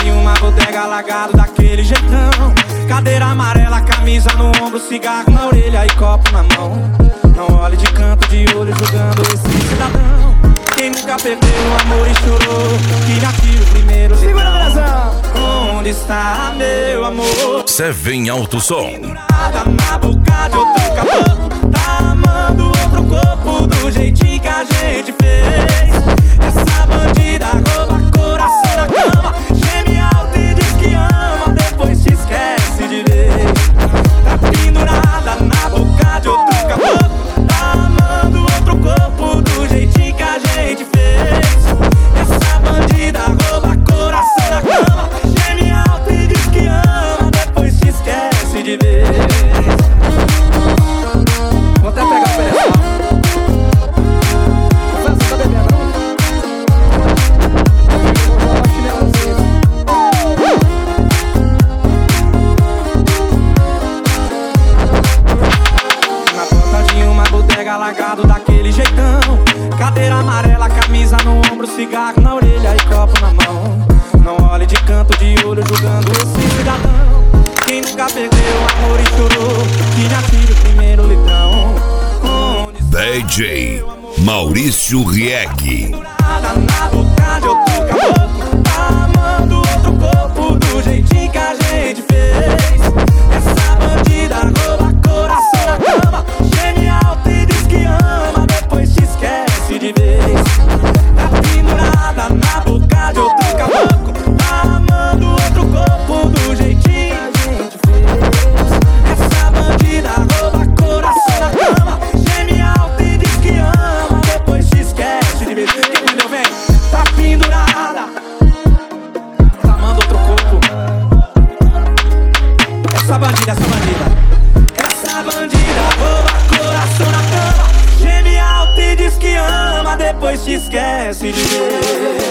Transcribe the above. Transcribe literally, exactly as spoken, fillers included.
de uma bodega, largado daquele jeitão. Cadeira amarela, camisa no ombro, cigarro na orelha e copo na mão. Não olhe de canto de olho julgando esse cidadão. Quem nunca perdeu o amor e chorou, que atira o primeiro litrão. Onde está meu amor? Seven Alto Som. Pendurada na boca de outro caboclo, tá amando outro corpo do jeitinho que a gente fez. Essa bandida rouba coração na cama, geme alto e diz que ama, depois se esquece de vez. Tá pendurada na boca de outro caboclo, tá amando outro corpo do jeitinho que a gente fez. Essa bandida rouba coração na cama, geme alto e diz que ama, depois se esquece de vez. Vou até pegar o pé. Você tá bebendo, não? Na porta de uma bodega, largado daquele jeitão. Cadeira amarela, camisa no ombro, cigarro na orelha e copo na mão. Não olhe de canto de olho julgando esse cidadão. Quem nunca perdeu o amor e chorou, que já tira o primeiro litrão. D J Maurício Rieg. Pendurada na boca de outro caboclo, tá amando outro corpo do jeitinho que a gente fez. Essa bandida rouba coração na cama, geme alto e diz que ama, depois se esquece de vez. Tá pendurada na boca de outro caboclo, tá amando outro corpo do jeitinho que a gente fez. Essa bandida rouba coração na cama, geme alto e diz que ama, depois se esquece de vez. Quem entendeu, vem? Tá pendurada, tá amando outro corpo. Essa bandida, essa bandida, essa bandida rouba coração na cama, geme alto e diz que ama, depois se esquece de ver.